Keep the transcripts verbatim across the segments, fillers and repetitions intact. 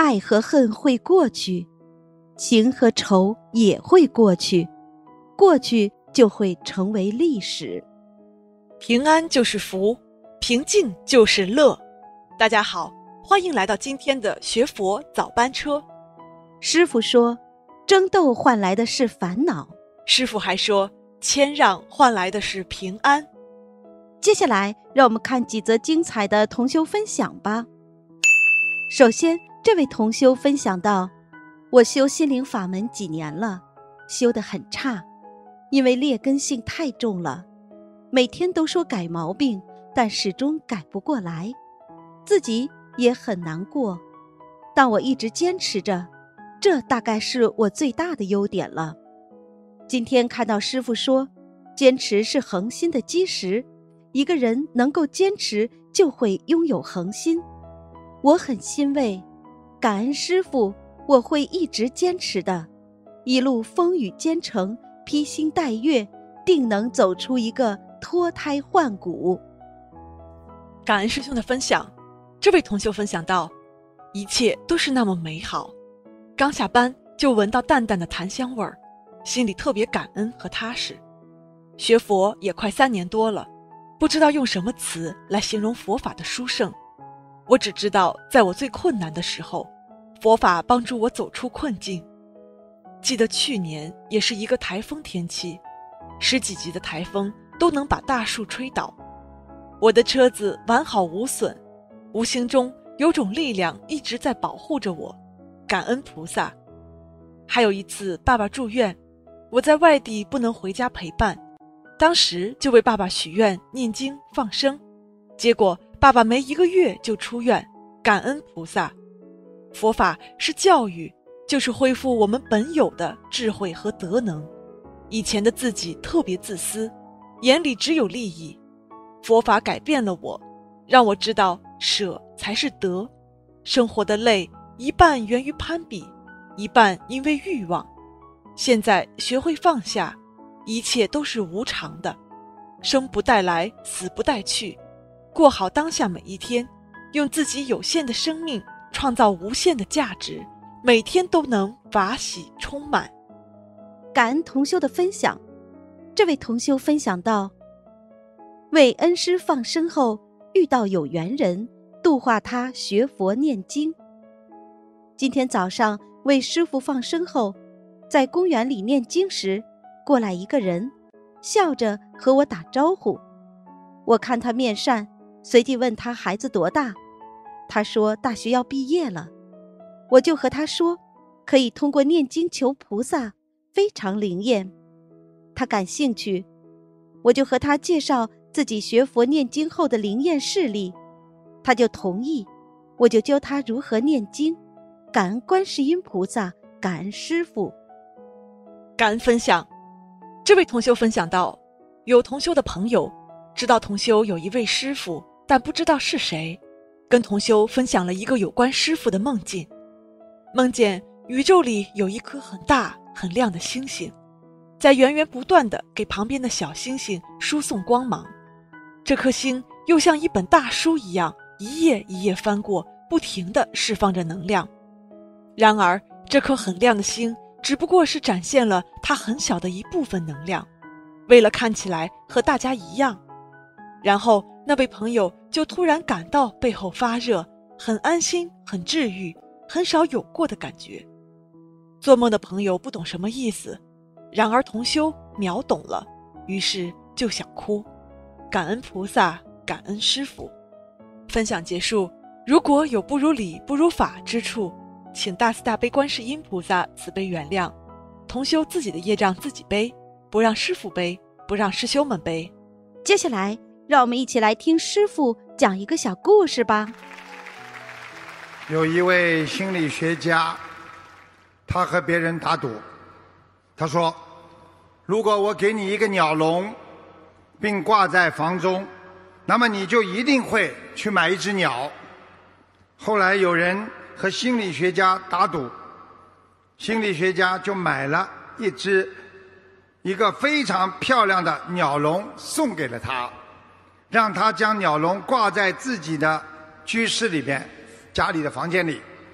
爱和恨会过去，情和仇也会过去，过去就会成为历史。 平安就是福，平静就是乐。大家好，欢迎来到今天的学佛早班车。 师父说，争斗换来的是烦恼。 师父还说，谦让换来的是平安。 接下来让我们看几则精彩的同修分享吧。首先，这位同修分享到，我修心灵法门几年了，修得很差，因为劣根性太重了，每天都说改毛病，但始终改不过来，自己也很难过，但我一直坚持着，这大概是我最大的优点了。今天看到师父说，坚持是恒心的基石，一个人能够坚持就会拥有恒心，我很欣慰，感恩师父，我会一直坚持的，一路风雨兼程，披星戴月，定能走出一个脱胎换骨。 感恩师兄的分享，这位同修分享到，一切都是那么美好，刚下班就闻到淡淡的檀香味儿，心里特别感恩和踏实。学佛也快三年多了，不知道用什么词来形容佛法的殊胜。我只知道，在我最困难的时候，佛法帮助我走出困境。记得去年也是一个台风天气，十几级的台风都能把大树吹倒，我的车子完好无损，无形中有种力量一直在保护着我，感恩菩萨。还有一次爸爸住院，我在外地不能回家陪伴，当时就为爸爸许愿念经放生，结果爸爸没一个月就出院，感恩菩萨。佛法是教育，就是恢复我们本有的智慧和德能。以前的自己特别自私，眼里只有利益，佛法改变了我，让我知道舍才是得。生活的累一半源于攀比，一半因为欲望。现在学会放下，一切都是无常的，生不带来，死不带去，过好当下每一天，用自己有限的生命创造无限的价值，每天都能法喜充满。 感恩同修的分享，这位同修分享到，为恩师放生后遇到有缘人，度化他学佛念经。今天早上为师父放生后，在公园里念经时，过来一个人，笑着和我打招呼。我看他面善，随即问他孩子多大，他说大学要毕业了。我就和他说，可以通过念经求菩萨，非常灵验。他感兴趣，我就和他介绍自己学佛念经后的灵验事例，他就同意，我就教他如何念经。感恩观世音菩萨，感恩师父。 感恩分享，这位同修分享到，有同修的朋友知道同修有一位师父，但不知道是谁，跟同修分享了一个有关师父的梦境。梦见宇宙里有一颗很大很亮的星星，在源源不断地给旁边的小星星输送光芒，这颗星又像一本大书一样，一页一页翻过，不停地释放着能量。然而这颗很亮的星只不过是展现了它很小的一部分能量，为了看起来和大家一样。然后那位朋友就突然感到背后发热，很安心，很治愈，很少有过的感觉。做梦的朋友不懂什么意思，然而同修秒懂了，于是就想哭。感恩菩萨，感恩师父。分享结束，如果有不如理不如法之处，请大慈大悲观世音菩萨慈悲原谅。同修自己的业障自己背，不让师父背，不让师兄们背。 接下来让我们一起来听师父讲一个小故事吧。 有一位心理学家，他和别人打赌，他说，如果我给你一个鸟笼并挂在房中，那么你就一定会去买一只鸟。后来有人和心理学家打赌，心理学家就买了一只一个非常漂亮的鸟笼送给了他，让他将鸟笼挂在自己的居室里边，家里的房间里。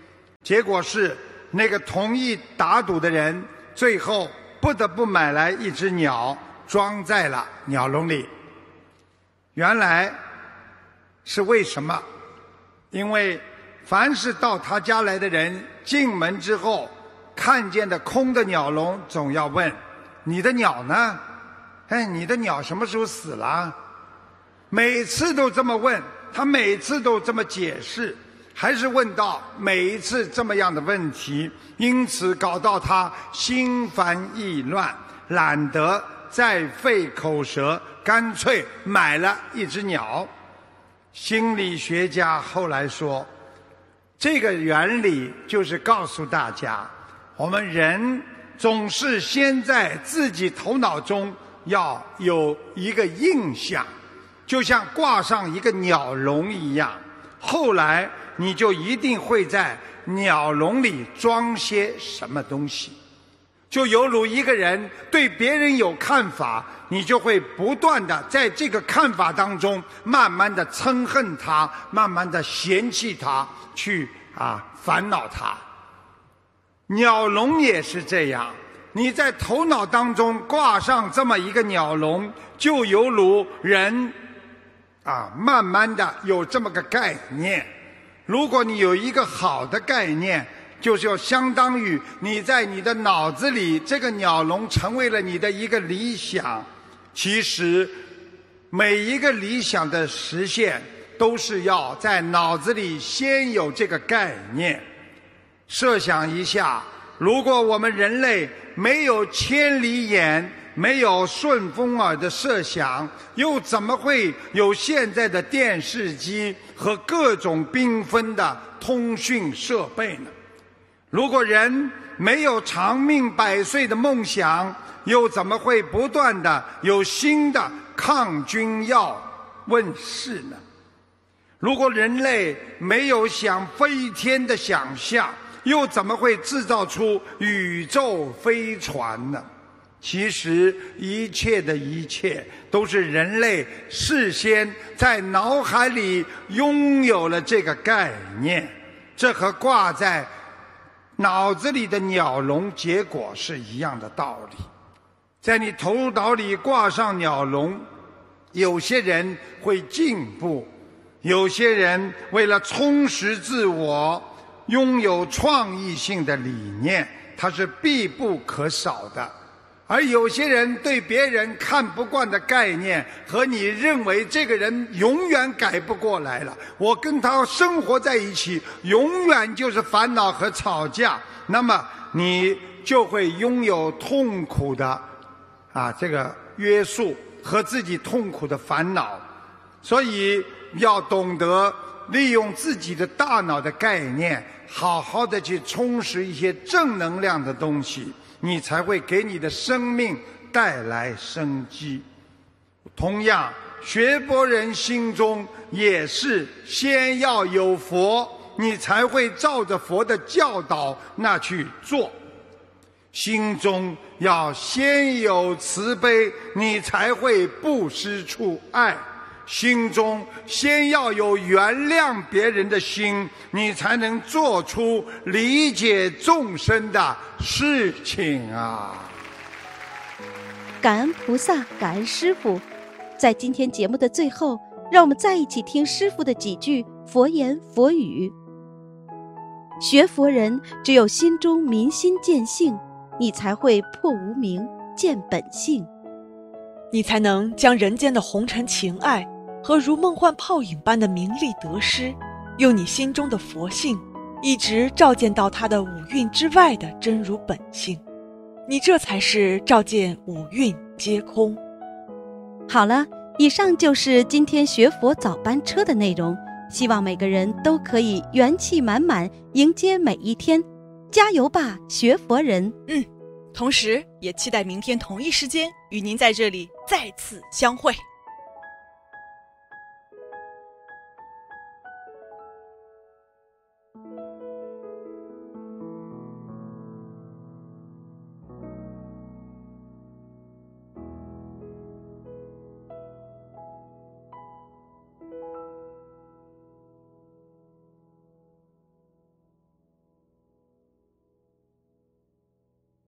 结果是那个同意打赌的人最后不得不买来一只鸟，装在了鸟笼里。原来是为什么？因为凡是到他家来的人进门之后看见的空的鸟笼，总要问：你的鸟呢？哎，你的鸟什么时候死了？每次都这么问，他每次都这么解释，还是问到每一次这么样的问题，因此搞到他心烦意乱，懒得再费口舌，干脆买了一只鸟。心理学家后来说，这个原理就是告诉大家，我们人总是先在自己头脑中要有一个印象，就像挂上一个鸟笼一样，后来你就一定会在鸟笼里装些什么东西。就犹如一个人对别人有看法，你就会不断的在这个看法当中慢慢的憎恨他，慢慢的嫌弃他，去啊烦恼他。鸟笼也是这样，你在头脑当中挂上这么一个鸟笼，就犹如人啊慢慢的有这么个概念。如果你有一个好的概念，就是要相当于你在你的脑子里，这个鸟笼成为了你的一个理想。其实每一个理想的实现都是要在脑子里先有这个概念。设想一下，如果我们人类没有千里眼，没有顺风耳的设想，又怎么会有现在的电视机和各种缤纷的通讯设备呢？如果人没有长命百岁的梦想，又怎么会不断的有新的抗菌药问世呢？如果人类没有想飞天的想象，又怎么会制造出宇宙飞船呢？其实一切的一切都是人类事先在脑海里拥有了这个概念，这和挂在脑子里的鸟笼结果是一样的道理。在你头脑里挂上鸟笼，有些人会进步，有些人为了充实自我，拥有创意性的理念，它是必不可少的。而有些人对别人看不惯的概念，和你认为这个人永远改不过来了，我跟他生活在一起永远就是烦恼和吵架，那么你就会拥有痛苦的啊这个约束和自己痛苦的烦恼。所以要懂得利用自己的大脑的概念，好好的去充实一些正能量的东西，你才会给你的生命带来生机。同样，学佛人心中也是先要有佛，你才会照着佛的教导那去做。心中要先有慈悲，你才会不施出爱。心中先要有原谅别人的心，你才能做出理解众生的事情啊！ 感恩菩萨，感恩师父。在今天节目的最后，让我们再一起听师父的几句佛言佛语。学佛人只有心中明心见性，你才会破无明见本性， 你才能将人间的红尘情爱和如梦幻泡影般的名利得失，用你心中的佛性一直照见到它的五蕴之外的真如本性，你这才是照见五蕴皆空。 好了，以上就是今天学佛早班车的内容，希望每个人都可以元气满满迎接每一天，加油吧，学佛人！ 嗯，同时也期待明天同一时间与您在这里再次相会。